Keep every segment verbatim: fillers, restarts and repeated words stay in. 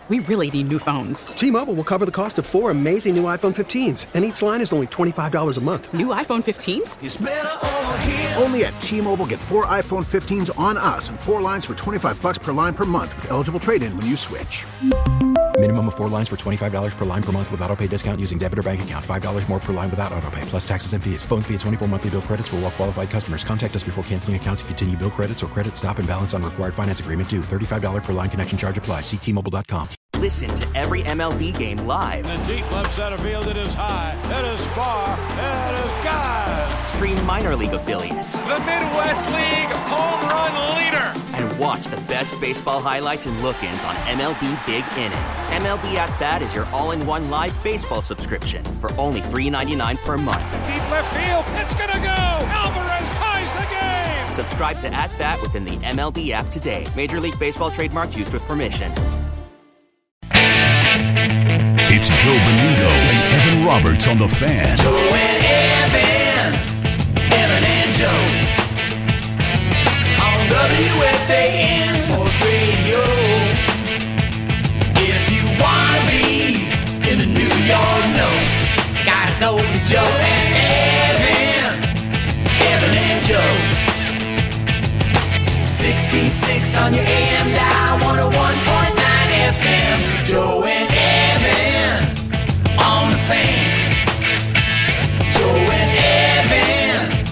We really need new phones. T-Mobile will cover the cost of four amazing new iPhone fifteens, and each line is only twenty-five dollars a month. New iPhone fifteens? It's better over here. Only at T-Mobile, get four iPhone fifteens on us and four lines for twenty-five dollars per line per month with eligible trade-in when you switch. Minimum of four lines for twenty-five dollars per line per month with autopay discount using debit or bank account. five dollars more per line without autopay, plus taxes and fees. Phone fee at twenty-four monthly bill credits for well-qualified customers. Contact us before canceling account to continue bill credits or credit stop and balance on required finance agreement due. thirty-five dollars per line connection charge applies. See T Mobile dot com. Listen to every M L B game live. In the deep left center field, it is high, it is far, it is gone. Stream minor league affiliates. The Midwest League home run leader. And watch the best baseball highlights and look-ins on M L B Big Inning. M L B At Bat is your all-in-one live baseball subscription for only three dollars and ninety-nine cents per month. Deep left field, it's gonna go. Alvarez ties the game. Subscribe to At Bat within the M L B app today. Major League Baseball trademarks used with permission. It's Joe Benudo and Evan Roberts on The Fan. Joe and Evan, Evan and Joe, on W F A N Sports Radio. If you want to be in the New York know, gotta go to Joe and Evan, Evan and Joe. sixty-six on your A M dial, one oh one point nine F M. Joe and Evan on the Fan. Joe and Evan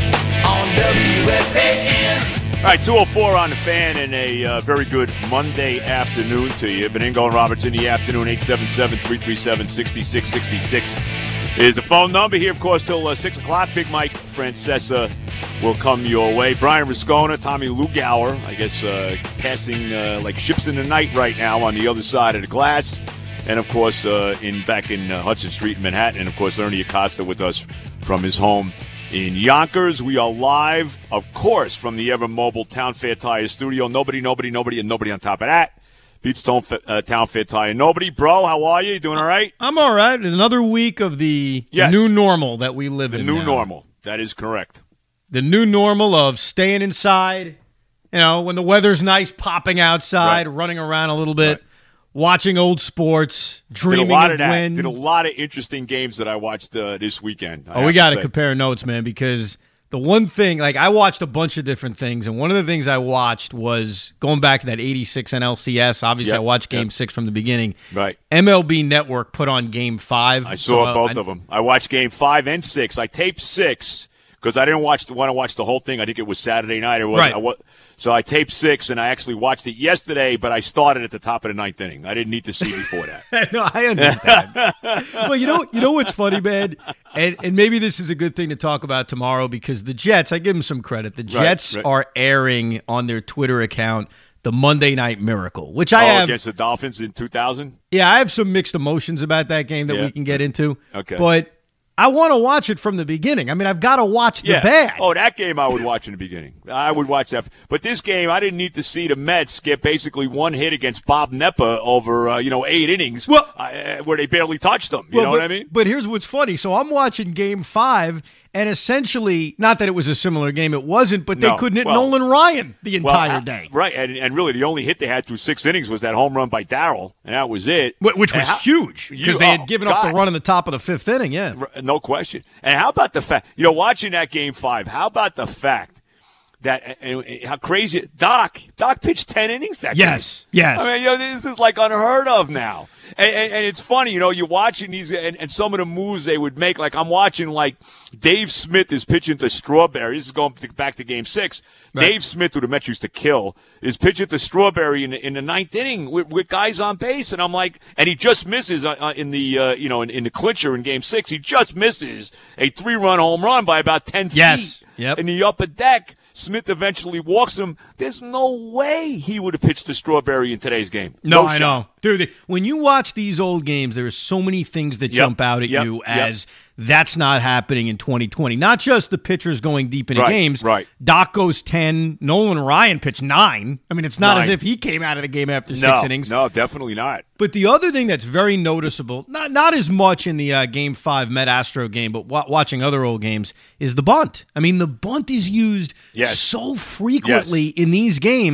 on W F A N. All right, two oh four on the Fan, and a uh, very good Monday afternoon to you. Beningo and Roberts in the afternoon. Eight seven seven, three three seven, six six six six is the phone number here, of course, till uh, six o'clock. Big Mike Francesa will come your way. Brian Rascona, Tommy Lugauer, I guess uh, passing uh, like ships in the night right now on the other side of the glass. And, of course, uh, in back in uh, Hudson Street in Manhattan. And, of course, Ernie Acosta with us from his home in Yonkers. We are live, of course, from the Ever Mobile Town Fair Tire studio. Nobody, nobody, nobody, and nobody on top of that. Pete's Town, uh, Town Fair Tire. Nobody. Bro, how are you? You doing all right? I'm all right. Another week of the yes. new normal that we live the in The new now. normal. That is correct. The new normal of staying inside, you know, when the weather's nice, popping outside, right. running around a little bit. Right. Watching old sports, dreaming Did a lot of, of that. win. Did a lot of interesting games that I watched uh, this weekend. I oh, we got to say. compare notes, man, because the one thing, like I watched a bunch of different things, and one of the things I watched was going back to that eighty-six N L C S. Obviously, yep, I watched Game yep. six from the beginning. Right. M L B Network put on Game five. I saw so, both I, of them. I watched Game five and six. I taped six because I didn't watch the, want to watch the whole thing. I think it was Saturday night. Or wasn't. Right. I, so I taped six, and I actually watched it yesterday, but I started at the top of the ninth inning. I didn't need to see before that. No, I understand. Well, you know, you know what's funny, man? And, and maybe this is a good thing to talk about tomorrow because the Jets, I give them some credit. The Jets right, right. are airing on their Twitter account the Monday Night Miracle, which I oh, have. against the Dolphins in two thousand? Yeah, I have some mixed emotions about that game that yeah. we can get into. Okay. But I want to watch it from the beginning. I mean, I've got to watch the yeah. bad. Oh, that game I would watch in the beginning. I would watch that. But this game, I didn't need to see the Mets get basically one hit against Bob Neppa over, uh, you know, eight innings well, uh, where they barely touched them. You well, know but, what I mean? But here's what's funny. So I'm watching Game five, and essentially, not that it was a similar game, it wasn't, but they no. couldn't hit well, Nolan Ryan the entire well, day. Right, and, and really the only hit they had through six innings was that home run by Darryl, and that was it. Which was how, huge, because they had oh, given God. up the run in the top of the fifth inning, yeah. No question. And how about the fact, you know, watching that Game five, how about the fact that uh, how crazy Doc Doc pitched ten innings that yes, game. Yes, I mean, you know, this is like unheard of now, and, and, and it's funny, you know, you're watching these and, and some of the moves they would make. Like I'm watching, like Dave Smith is pitching to Strawberry. This is going back to Game Six. Right. Dave Smith, who the Mets used to kill, is pitching to Strawberry in the, in the ninth inning with, with guys on base, and I'm like, and he just misses uh, in the uh, you know in, in the clincher in Game Six. He just misses a three run home run by about ten yes. feet. Yep. In the upper deck. Smith eventually walks him. There's no way he would have pitched to Strawberry in today's game. No, no I shot. know. Dude, when you watch these old games, there are so many things that yep. jump out at yep. you yep. as that's not happening in twenty twenty. Not just the pitchers going deep into right. games. Right. Doc goes ten. Nolan Ryan pitched nine. I mean, it's not nine. as if he came out of the game after no, six innings. No, definitely not. But the other thing that's very noticeable, not not as much in the uh, Game five Met-Astro game, but wa- watching other old games, is the bunt. I mean, the bunt is used yes. so frequently yes. in these games,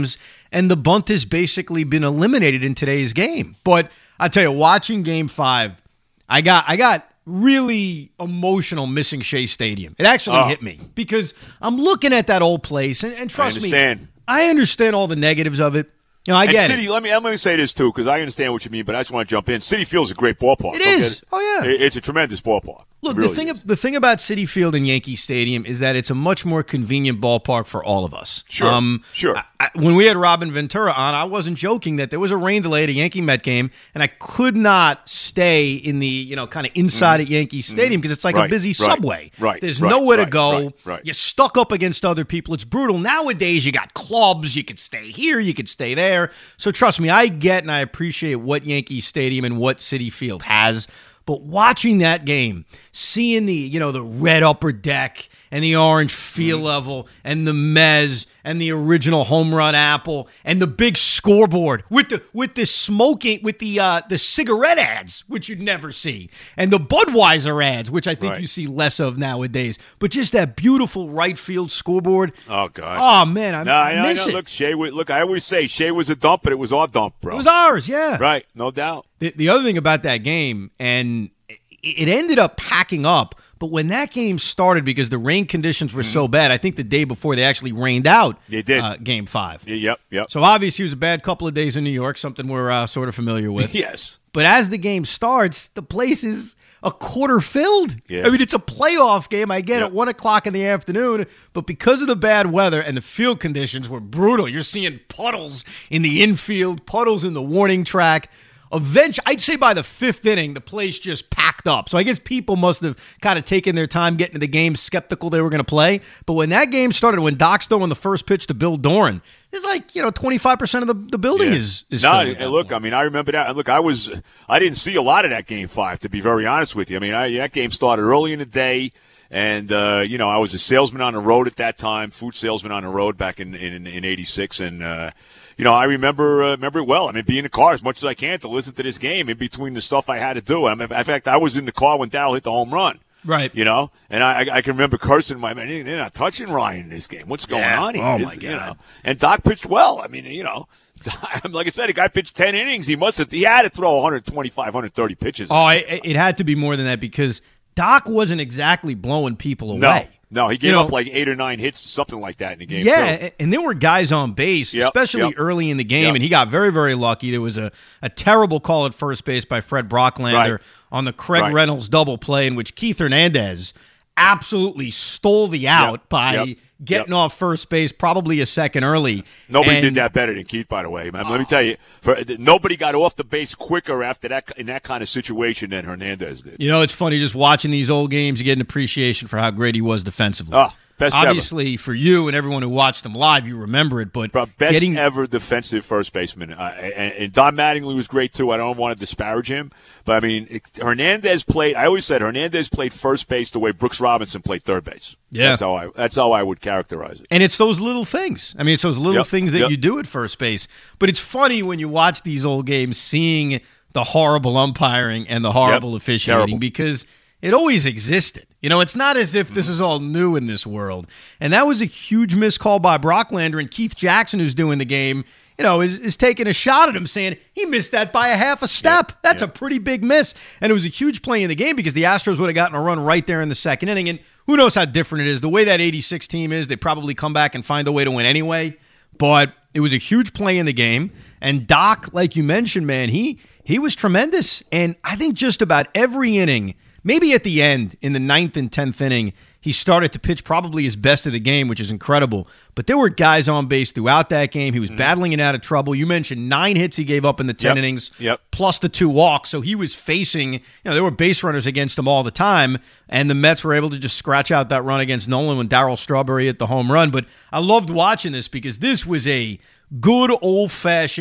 and the bunt has basically been eliminated in today's game. But I tell you, watching Game Five, I got I got really emotional missing Shea Stadium. It actually oh. hit me because I'm looking at that old place, and, and trust I understand. me, I understand all the negatives of it. You know, I and get City, it. Let me let me say this too, because I understand what you mean, but I just want to jump in. City Field's a great ballpark. It is. Oh yeah, it, it's a tremendous ballpark. Look, really the thing is. the thing about Citi Field and Yankee Stadium is that it's a much more convenient ballpark for all of us. Sure, um, sure. I, I, when we had Robin Ventura on, I wasn't joking that there was a rain delay at a Yankee Met game, and I could not stay in the you know kind of inside mm. at Yankee Stadium because it's like right, a busy right, subway. Right. There's right, nowhere right, to go. Right, right. You're stuck up against other people. It's brutal. Nowadays, you got clubs. You could stay here. You could stay there. So trust me, I get and I appreciate what Yankee Stadium and what Citi Field has. But watching that game, seeing the, you know, the red upper deck and the orange field mm. level and the mez and the original home run apple and the big scoreboard with the with the smoking with the uh, the cigarette ads, which you'd never see, and the Budweiser ads, which I think right. you see less of nowadays. But just that beautiful right field scoreboard. Oh God! Oh man, I, no, I miss I know. it. Look, Shea. Look, I always say Shea was a dump, but it was our dump, bro. It was ours, yeah. Right, no doubt. The, the other thing about that game, and it ended up packing up, but when that game started, because the rain conditions were mm-hmm. so bad, I think the day before they actually rained out they did. Uh, Game Five. Yeah, yep, yep. So obviously it was a bad couple of days in New York, something we're uh, sort of familiar with. Yes. But as the game starts, the place is a quarter filled. Yeah. I mean, it's a playoff game. I get yep. at one o'clock in the afternoon, but because of the bad weather and the field conditions were brutal, you're seeing puddles in the infield, puddles in the warning track. Eventually, I'd say by the fifth inning, the place just packed up. So I guess people must have kind of taken their time getting to the game, skeptical they were going to play. But when that game started, when Doc's throwing the first pitch to Bill Doran, it's like, you know, twenty-five percent of the, the building yeah. is, is no, filled. and look, I mean, I remember that. Look, I was, I didn't see a lot of that Game Five, to be very honest with you. I mean, I, that game started early in the day. And, uh, you know, I was a salesman on the road at that time, food salesman on the road back in, in, in eighty-six. And, uh, you know, I remember, uh, remember it well. I mean, be in the car as much as I can to listen to this game in between the stuff I had to do. I mean, in fact, I was in the car when Darryl hit the home run. Right. You know, and I, I can remember cursing my man, they're not touching Ryan in this game. What's going yeah. on here? Oh, it's, my God. You know, and Doc pitched well. I mean, you know. Like I said, the guy pitched ten innings. He must have, he had to throw one twenty-five, one thirty pitches. Oh, it, it had to be more than that because Doc wasn't exactly blowing people away. No. No, he gave you know, up like eight or nine hits, something like that in the game. Yeah, too. and there were guys on base, yep, especially yep. early in the game, yep. and he got very, very lucky. There was a, a terrible call at first base by Fred Brocklander right. on the Craig right. Reynolds double play in which Keith Hernandez absolutely stole the out yep. by yep. getting yep. off first base probably a second early. Nobody and, did that better than Keith, by the way. Man, let me tell you, for, nobody got off the base quicker after that in that kind of situation than Hernandez did. You know, it's funny just watching these old games, you get an appreciation for how great he was defensively. Oh. Best Obviously, ever. for you and everyone who watched them live, you remember it. But Bro, best getting, ever defensive first baseman. Uh, and, and Don Mattingly was great, too. I don't want to disparage him. But, I mean, it, Hernandez played – I always said Hernandez played first base the way Brooks Robinson played third base. Yeah. That's how I, that's how I would characterize it. And it's those little things. I mean, it's those little yep. things that yep. you do at first base. But it's funny when you watch these old games seeing the horrible umpiring and the horrible yep. officiating Terrible. because it always existed. You know, it's not as if this is all new in this world. And that was a huge missed call by Brocklander, and Keith Jackson, who's doing the game, you know, is, is taking a shot at him saying he missed that by a half a step. Yeah, That's yeah. a pretty big miss. And it was a huge play in the game because the Astros would have gotten a run right there in the second inning. And who knows how different it is. The way that eighty-six team is, they probably come back and find a way to win anyway. But it was a huge play in the game. And Doc, like you mentioned, man, he he was tremendous. And I think just about every inning, maybe at the end, in the ninth and tenth inning, he started to pitch probably his best of the game, which is incredible. But there were guys on base throughout that game. He was mm-hmm. battling it out of trouble. You mentioned nine hits he gave up in the ten yep. innings, yep. plus the two walks. So he was facing, you know, there were base runners against him all the time, and the Mets were able to just scratch out that run against Nolan when Darryl Strawberry hit the home run. But I loved watching this because this was a good old-fashioned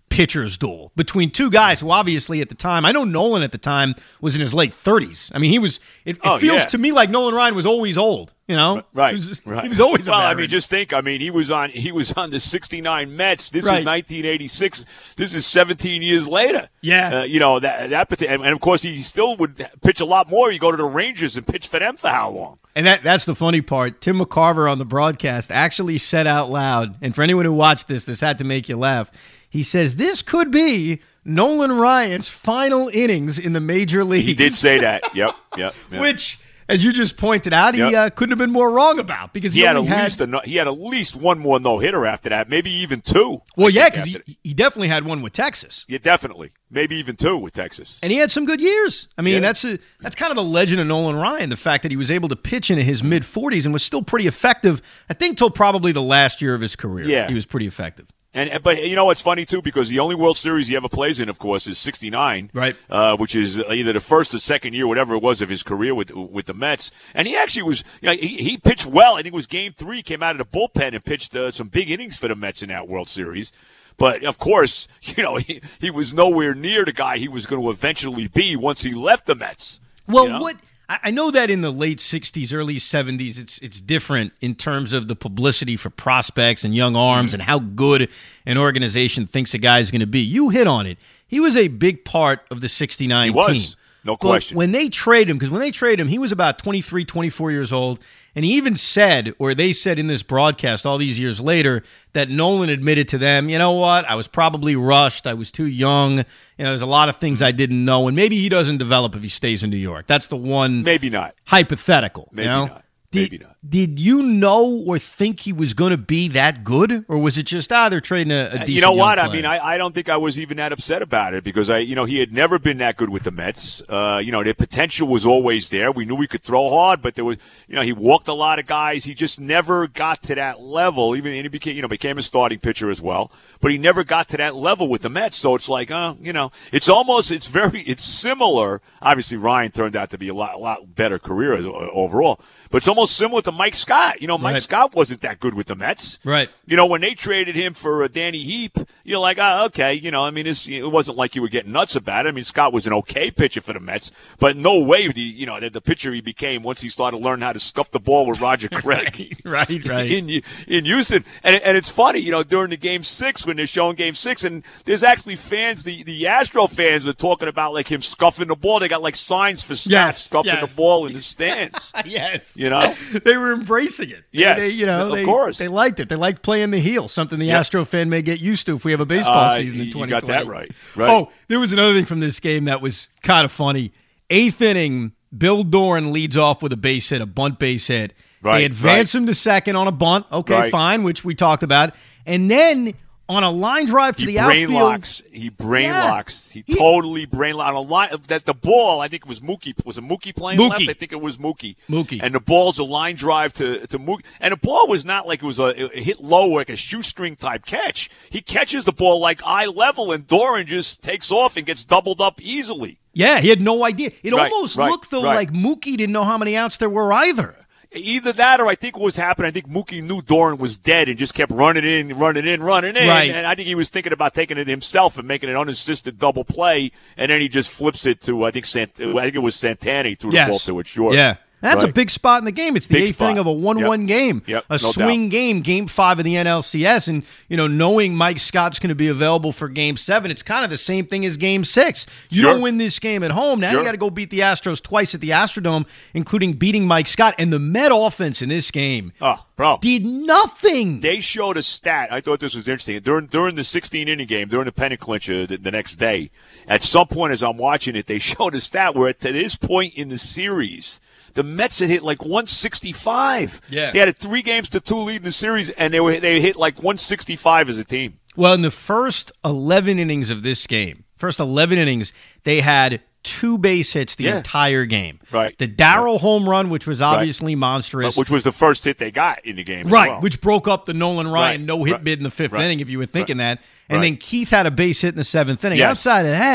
pitcher's duel between two guys who obviously at the time, I know Nolan at the time was in his late thirties. I mean, he was, it, it oh, feels yeah. to me like Nolan Ryan was always old, you know? Right, he was, right. He was always a Well, veteran. I mean, just think, I mean, he was on he was on the sixty-nine Mets. This right. is nineteen eighty-six. This is seventeen years later. Yeah. Uh, you know, that, that and, and of course, he still would pitch a lot more. You go to the Rangers and pitch for them for how long? And that that's the funny part. Tim McCarver on the broadcast actually said out loud, and for anyone who watched this, this had to make you laugh. He says, this could be Nolan Ryan's final innings in the major leagues. He did say that. Yep, yep. yep. Which, as you just pointed out, yep. he uh, couldn't have been more wrong about because he, he had only at had least a, he had at least one more no hitter after that, maybe even two. Well, yeah, because he, he definitely had one with Texas. Yeah, definitely, maybe even two with Texas. And he had some good years. I mean, yeah. that's a, that's kind of the legend of Nolan Ryan. The fact that he was able to pitch into his mid forties and was still pretty effective. I think till probably the last year of his career. Yeah, he was pretty effective. And but you know what's funny too, because the only World Series he ever plays in, of course, is sixty-nine, right? Uh, which is either the first or second year, whatever it was, of his career with with the Mets. And he actually was, you know, he, he pitched well. I think it was Game Three, came out of the bullpen and pitched uh, some big innings for the Mets in that World Series. But of course, you know, he, he was nowhere near the guy he was going to eventually be once he left the Mets. Well, you know? what? I know that in the late sixties, early seventies, it's it's different in terms of the publicity for prospects and young arms mm-hmm. and how good an organization thinks a guy is going to be. You hit on it. He was a big part of the sixty-nine he was. team. No but question. When they trade him, because when they trade him, he was about twenty-three, twenty-four years old. And he even said, or they said in this broadcast all these years later, that Nolan admitted to them, you know what, I was probably rushed. I was too young. You know, there's a lot of things I didn't know. And maybe he doesn't develop if he stays in New York. That's the one. Maybe not. Hypothetical. Maybe you know? not. Did, Maybe not. Did you know or think he was going to be that good? Or was it just, ah, they're trading a, a decent You know what? young I mean, player? I, I don't think I was even that upset about it because, I, you know, he had never been that good with the Mets. Uh, you know, their potential was always there. We knew he could throw hard, but there was, you know, he walked a lot of guys. He just never got to that level. Even and he became, you know, became a starting pitcher as well, but he never got to that level with the Mets. So it's like, uh, you know, it's almost, it's very, it's similar. Obviously, Ryan turned out to be a lot, a lot better career as, overall, but it's almost similar to Mike Scott. You know, Mike Right. Scott wasn't that good with the Mets. Right. You know, when they traded him for uh, Danny Heap, you're like, oh, okay. You know, I mean, it's, it wasn't like you were getting nuts about it. I mean, Scott was an okay pitcher for the Mets, but no way, the, you know, the, the pitcher he became once he started learning how to scuff the ball with Roger Craig. right, right, right. In, in Houston. And, and it's funny, you know, during the game six, when they're showing game six, and there's actually fans, the, the Astro fans are talking about, like, him scuffing the ball. They got, like, signs for Scott Yes, scuffing yes. the ball in the stands. yes. You know? They were embracing it. Yes, They, you know, of they, course. They liked it. They liked playing the heel, something the Yep. Astro fan may get used to if we have a baseball Uh, season in you twenty twenty. got that right. Right. Oh, there was another thing from this game that was kind of funny. Eighth inning, Bill Doran leads off with a base hit, a bunt base hit. Right, They advance right. him to second on a bunt. Okay, Right. fine, which we talked about. And then on a line drive to He the brain outfield. locks. He brain Yeah. locks. He, He- totally brain locks. On a line that the ball, I think it was Mookie. Was it Mookie playing Mookie. left? I think it was Mookie. Mookie. And the ball's a line drive to to Mookie. And the ball was not like it was a it hit low like a shoestring type catch. He catches the ball like eye level, and Doran just takes off and gets doubled up easily. Yeah, he had no idea. It Right, almost right, looked, though, right. like Mookie didn't know how many outs there were either. Either that, or I think what was happening, I think Mookie knew Doran was dead and just kept running in, running in, running in. Right. And I think he was thinking about taking it himself and making an unassisted double play, and then he just flips it to, I think, Sant- I think it was Santana. He threw the Yes. ball to it short. Yeah. That's Right. a big spot in the game. It's the Big eighth spot. inning of a one-one Yep. game, Yep, a no swing doubt. game, game five of the N L C S. And, you know, knowing Mike Scott's going to be available for game seven, it's kind of the same thing as game six. You Sure. don't win this game at home. Now Sure. you got to go beat the Astros twice at the Astrodome, including beating Mike Scott. And the Met offense in this game Oh, bro. did nothing. They showed a stat. I thought this was interesting. During during the sixteen-inning game, during the pennant clincher the, the next day, at some point as I'm watching it, they showed a stat where at this point in the series, the Mets had hit like one sixty-five. Yeah. They had a three games to two lead in the series, and they were they hit like one sixty-five as a team. Well, in the first eleven innings of this game, first eleven innings, they had two base hits the Yeah. entire game. Right. The Darryl home run, which was obviously monstrous. Which was the first hit they got in the game. as Right, well. which broke up the Nolan Ryan Right, no-hit right, bid in the fifth right, inning, if you were thinking right, that. And right. then Keith had a base hit in the seventh inning. Yes. Outside of that,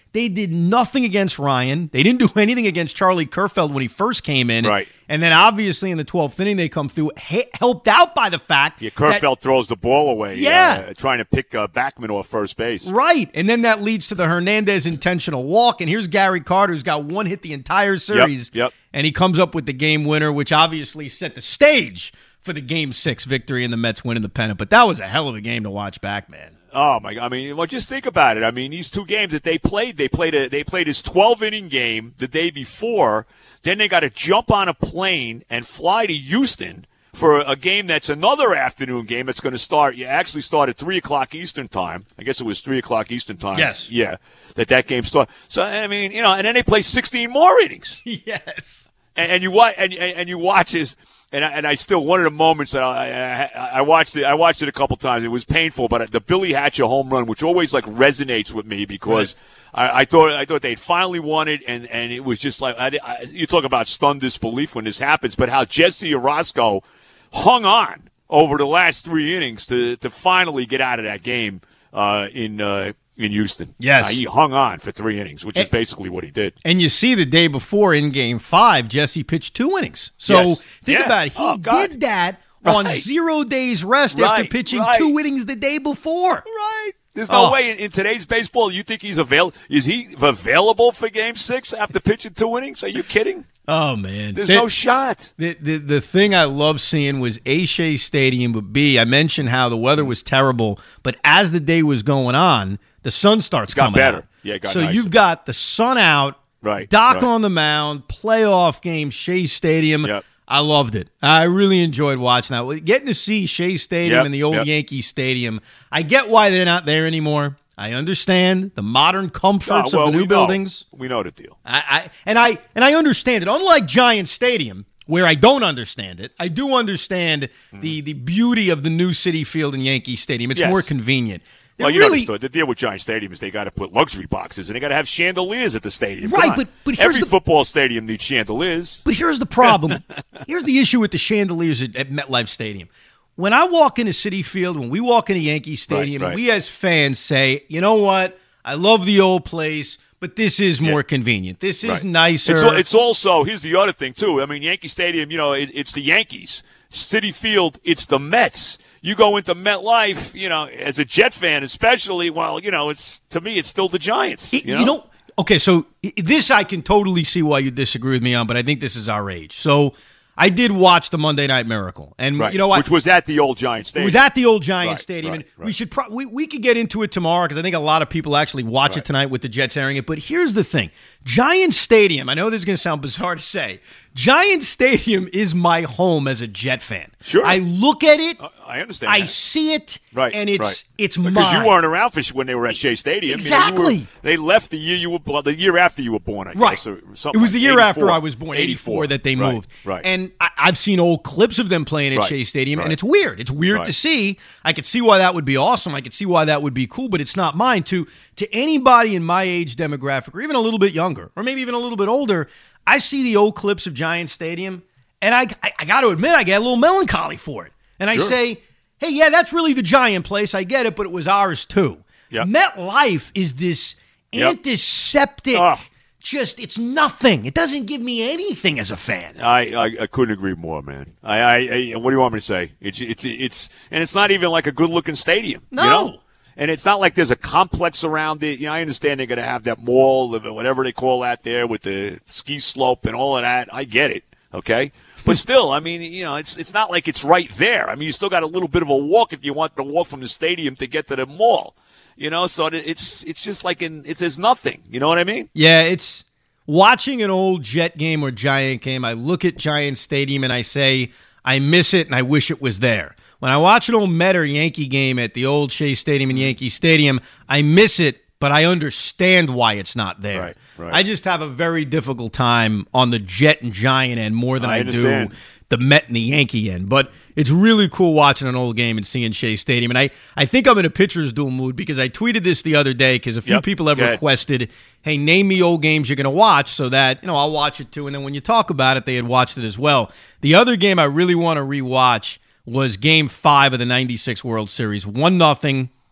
They did nothing against Ryan. They didn't do anything against Charlie Kerfeld when he first came in. Right. And then obviously in the twelfth inning they come through, he- helped out by the fact yeah, Kerfeld that, throws the ball away. Yeah. Uh, trying to pick uh, Backman off first base. Right. And then that leads to the Hernandez intentional walk. And here's Gary Carter, who's got one hit the entire series. Yep. yep. And he comes up with the game winner, which obviously set the stage for the game six victory and the Mets winning the pennant. But that was a hell of a game to watch back, man. Oh my! I mean, well, just think about it. I mean, these two games that they played, they played a they played his twelve inning game the day before. Then they got to jump on a plane and fly to Houston for a game that's another afternoon game. That's going to start. You actually start at three o'clock Eastern time. I guess it was three o'clock Eastern time. Yes. Yeah. That that game started. So I mean, you know, and then they play sixteen more innings. Yes. And, and you watch and, and you watch his. And I, and I still, one of the moments that I, I, I watched it, I watched it a couple times. It was painful, but the Billy Hatcher home run, which always like resonates with me because right. I, I thought I thought they'd finally won it, and, and it was just like I, I, you talk about stunned disbelief when this happens, but how Jesse Orosco hung on over the last three innings to to finally get out of that game uh, in. Uh, In Houston. Yes. Uh, he hung on for three innings, which is and, basically what he did. And you see the day before in game five, Jesse pitched two innings. So yes. think yeah. about it. He oh, did that right. on zero days rest right. after pitching right. two innings the day before. Right. There's no oh. way in, in today's baseball you think he's available. Is he available for game six after pitching two innings? Are you kidding? Oh, man. There's the, no shot. The, the the thing I love seeing was A, Shea Stadium, but B, I mentioned how the weather was terrible, but as the day was going on, the sun starts it got coming better. out. Yeah, it got so nicer. You've got the sun out, right, Doc right. on the mound, playoff game, Shea Stadium. Yep. I loved it. I really enjoyed watching that. Getting to see Shea Stadium yep, and the old yep. Yankee Stadium, I get why they're not there anymore. I understand the modern comforts oh, well, of the new we buildings. Know. We know the deal. I, I and I and I understand it. Unlike Giant Stadium, where I don't understand it, I do understand mm. the the beauty of the new Citi Field and Yankee Stadium. It's yes. more convenient. Well, you really, understood. The deal with Giant Stadium is they got to put luxury boxes and they got to have chandeliers at the stadium. Right, but, but here's every the, football stadium needs chandeliers. But here's the problem. Here's the issue with the chandeliers at, at MetLife Stadium. When I walk into Citi Field, when we walk into Yankee Stadium, right, right. we as fans say, you know what? I love the old place, but this is more yeah. convenient. This is right. nicer. It's, it's also, here's the other thing, too. I mean, Yankee Stadium, you know, it, it's the Yankees. Citi Field, it's the Mets. You go into MetLife, you know, as a Jet fan especially, well, you know, it's to me, it's still the Giants. It, you know? you know, okay, so this I can totally see why you disagree with me on, but I think this is our age. So I did watch the Monday Night Miracle, and right. you know what? Which was at the old Giant Stadium. It was at the old Giant right, Stadium, right, and right. we should pro- we we could get into it tomorrow because I think a lot of people actually watch right. it tonight with the Jets airing it. But here's the thing: Giant Stadium. I know this is going to sound bizarre to say. Giant Stadium is my home as a Jet fan. Sure, I look at it. Uh, I understand. I that. see it. Right, and it's right. it's because mine. you weren't around for when they were at Shea Stadium. Exactly. You know, you were, they left the year you were well, the year after you were born. I right. guess. Or it was like the year eighty-four. after I was born, eighty-four, that they right, moved. Right. And I, I've seen old clips of them playing at right, Shea Stadium, right. and it's weird. It's weird right. to see. I could see why that would be awesome. I could see why that would be cool, but it's not mine. To to anybody in my age demographic, or even a little bit younger, or maybe even a little bit older, I see the old clips of Giant Stadium, and I I, I got to admit, I get a little melancholy for it. And I sure. say, hey, yeah, that's really the Giant place. I get it, but it was ours too. Yep. MetLife is this yep. antiseptic. Oh. Just, it's nothing. It doesn't give me anything as a fan. I, I, I couldn't agree more, man. I, I, I, what do you want me to say? It's, it's, it's, and it's not even like a good-looking stadium. No. You know? And it's not like there's a complex around it. You know, I understand they're going to have that mall, whatever they call that there, with the ski slope and all of that. I get it, okay? But still, I mean, you know, it's it's not like it's right there. I mean, you still got a little bit of a walk if you want to walk from the stadium to get to the mall. You know, so it's it's just like in it's there's nothing. You know what I mean? Yeah, it's watching an old Jet game or Giant game. I look at Giant Stadium and I say, I miss it and I wish it was there. When I watch an old Met or Yankee game at the old Shea Stadium and Yankee Stadium, I miss it, but I understand why it's not there. Right, right. I just have a very difficult time on the Jet and Giant end more than I, I do the Met and the Yankee end. But it's really cool watching an old game and seeing Shea Stadium. And I, I think I'm in a pitcher's duel mood because I tweeted this the other day because a few yep, people have requested, hey, name me old games you're going to watch so that, you know, I'll watch it too. And then when you talk about it, they had watched it as well. The other game I really want to rewatch was Game five of the ninety-six World Series. one nothing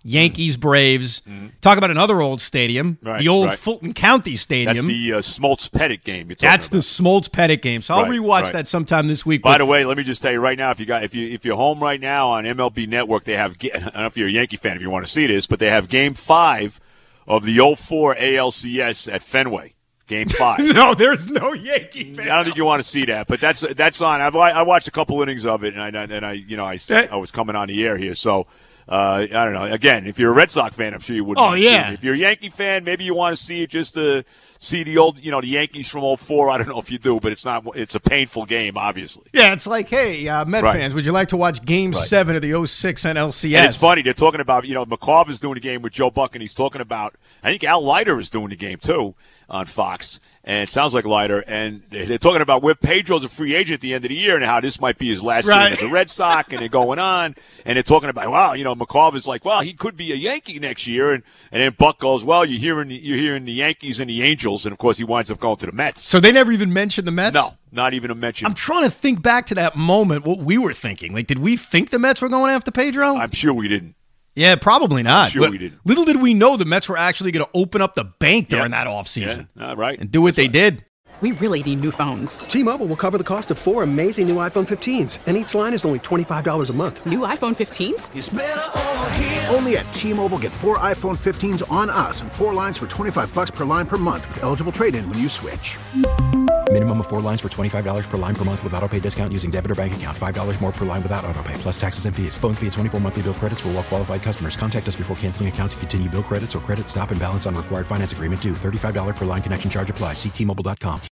Yankees, Braves. Mm-hmm. Talk about another old stadium, right, the old right. Fulton County Stadium. That's the uh, Smoltz-Pettit game. You're That's about. the Smoltz-Pettit game. So I'll right, rewatch right. that sometime this week. By but- the way, let me just tell you right now, if you got if you if you're home right now on M L B Network, they have I don't know if you're a Yankee fan if you want to see this, but they have Game Five of the oh four A L C S at Fenway. Game five. No, there's no Yankee fan. I don't think you want to see that, but that's that's on. I've, I watched a couple innings of it, and I and I you know I I was coming on the air here, so uh, I don't know. Again, if you're a Red Sox fan, I'm sure you wouldn't. Oh want to see yeah. it. If you're a Yankee fan, maybe you want to see it just to see the old, you know, the Yankees from oh four. I don't know if you do, but it's not. It's a painful game, obviously. Yeah, it's like, hey, uh, Met right. fans, would you like to watch Game right. Seven of the oh six N L C S? And it's funny they're talking about, you know, McCarver is doing a game with Joe Buck, and he's talking about. I think Al Leiter is doing the game too on Fox. And it sounds like Leiter, and they're talking about where Pedro's a free agent at the end of the year and how this might be his last right. game as a Red Sox, and they're going on, and they're talking about, wow, you know, McCarver's like, well, he could be a Yankee next year, and, and then Buck goes, well, you're hearing, you're hearing the Yankees and the Angels, and, of course, he winds up going to the Mets. So they never even mentioned the Mets? No, not even a mention. I'm trying to think back to that moment, what we were thinking. Like, did we think the Mets were going after Pedro? I'm sure we didn't. Yeah, probably not. I'm sure but we didn't. Little did we know the Mets were actually going to open up the bank during yeah. that offseason. Yeah, uh, right. And do what That's they right. did. We really need new phones. T-Mobile will cover the cost of four amazing new iPhone fifteens, and each line is only twenty-five dollars a month. New iPhone fifteens? It's better over here. Only at T-Mobile, get four iPhone fifteens on us and four lines for twenty-five bucks per line per month with eligible trade-in when you switch. Minimum of four lines for twenty-five dollars per line per month with autopay discount using debit or bank account. five dollars more per line without autopay, plus taxes and fees. Phone fee at twenty-four monthly bill credits for well-qualified customers. Contact us before canceling account to continue bill credits or credit stop and balance on required finance agreement due. thirty-five dollars per line connection charge applies. See T Mobile dot com.